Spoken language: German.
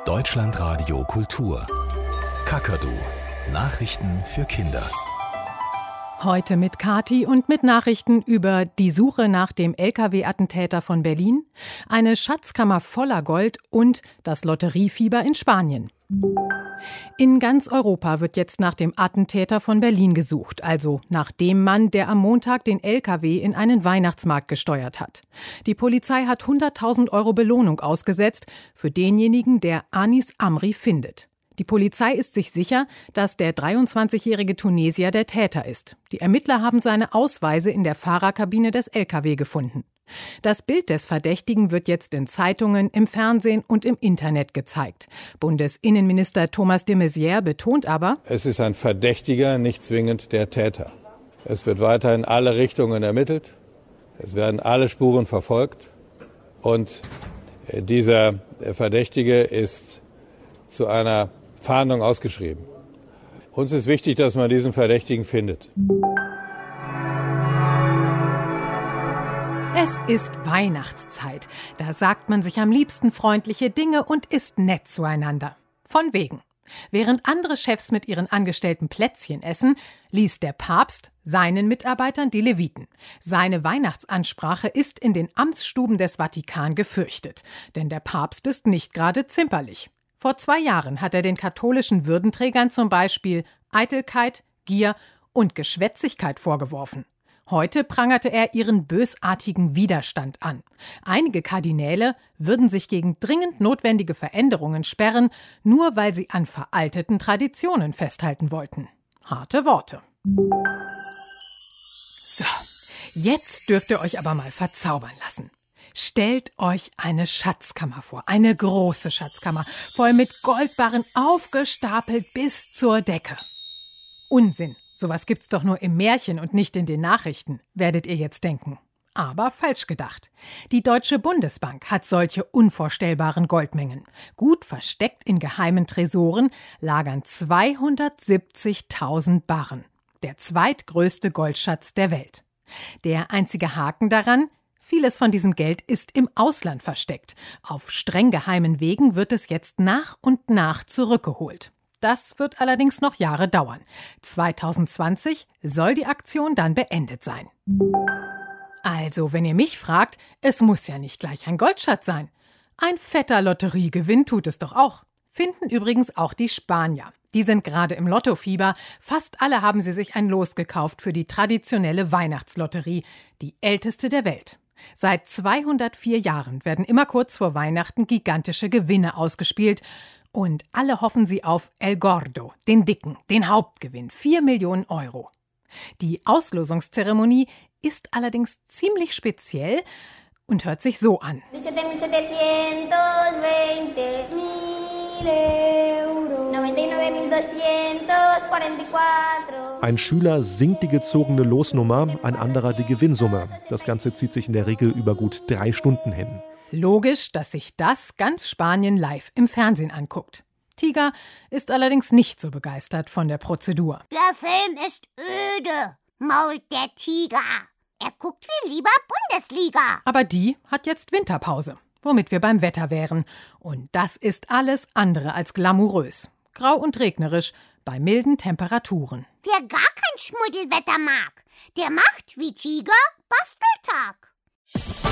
Deutschlandradio Kultur. Kakadu. Nachrichten für Kinder. Heute mit Kati und mit Nachrichten über die Suche nach dem LKW-Attentäter von Berlin, eine Schatzkammer voller Gold und das Lotteriefieber in Spanien. In ganz Europa wird jetzt nach dem Attentäter von Berlin gesucht, also nach dem Mann, der am Montag den LKW in einen Weihnachtsmarkt gesteuert hat. Die Polizei hat 100.000 € Belohnung ausgesetzt für denjenigen, der Anis Amri findet. Die Polizei ist sich sicher, dass der 23-jährige Tunesier der Täter ist. Die Ermittler haben seine Ausweise in der Fahrerkabine des LKW gefunden. Das Bild des Verdächtigen wird jetzt in Zeitungen, im Fernsehen und im Internet gezeigt. Bundesinnenminister Thomas de Maizière betont aber: Es ist ein Verdächtiger, nicht zwingend der Täter. Es wird weiter in alle Richtungen ermittelt. Es werden alle Spuren verfolgt. Und dieser Verdächtige ist zu einer Fahndung ausgeschrieben. Uns ist wichtig, dass man diesen Verdächtigen findet. Es ist Weihnachtszeit. Da sagt man sich am liebsten freundliche Dinge und ist nett zueinander. Von wegen. Während andere Chefs mit ihren Angestellten Plätzchen essen, liest der Papst seinen Mitarbeitern die Leviten. Seine Weihnachtsansprache ist in den Amtsstuben des Vatikan gefürchtet. Denn der Papst ist nicht gerade zimperlich. Vor 2 Jahren hat er den katholischen Würdenträgern zum Beispiel Eitelkeit, Gier und Geschwätzigkeit vorgeworfen. Heute prangerte er ihren bösartigen Widerstand an. Einige Kardinäle würden sich gegen dringend notwendige Veränderungen sperren, nur weil sie an veralteten Traditionen festhalten wollten. Harte Worte. So, jetzt dürft ihr euch aber mal verzaubern lassen. Stellt euch eine Schatzkammer vor, eine große Schatzkammer, voll mit Goldbarren aufgestapelt bis zur Decke. Unsinn, sowas gibt's doch nur im Märchen und nicht in den Nachrichten, werdet ihr jetzt denken. Aber falsch gedacht. Die Deutsche Bundesbank hat solche unvorstellbaren Goldmengen. Gut versteckt in geheimen Tresoren lagern 270.000 Barren. Der zweitgrößte Goldschatz der Welt. Der einzige Haken daran: vieles von diesem Geld ist im Ausland versteckt. Auf streng geheimen Wegen wird es jetzt nach und nach zurückgeholt. Das wird allerdings noch Jahre dauern. 2020 soll die Aktion dann beendet sein. Also, wenn ihr mich fragt, es muss ja nicht gleich ein Goldschatz sein. Ein fetter Lotteriegewinn tut es doch auch. Finden übrigens auch die Spanier. Die sind gerade im Lottofieber. Fast alle haben sie sich ein Los gekauft für die traditionelle Weihnachtslotterie, die älteste der Welt. Seit 204 Jahren werden immer kurz vor Weihnachten gigantische Gewinne ausgespielt. Und alle hoffen sie auf El Gordo, den Dicken, den Hauptgewinn, 4 Millionen €. Die Auslosungszeremonie ist allerdings ziemlich speziell und hört sich so an. 99.244. Ein Schüler singt die gezogene Losnummer, ein anderer die Gewinnsumme. Das Ganze zieht sich in der Regel über gut 3 Stunden hin. Logisch, dass sich das ganz Spanien live im Fernsehen anguckt. Tiger ist allerdings nicht so begeistert von der Prozedur. Der Film ist öde, mault der Tiger. Er guckt viel lieber Bundesliga. Aber die hat jetzt Winterpause, womit wir beim Wetter wären. Und das ist alles andere als glamourös. Grau und regnerisch bei milden Temperaturen. Wer gar kein Schmuddelwetter mag, der macht wie Tiger Basteltag.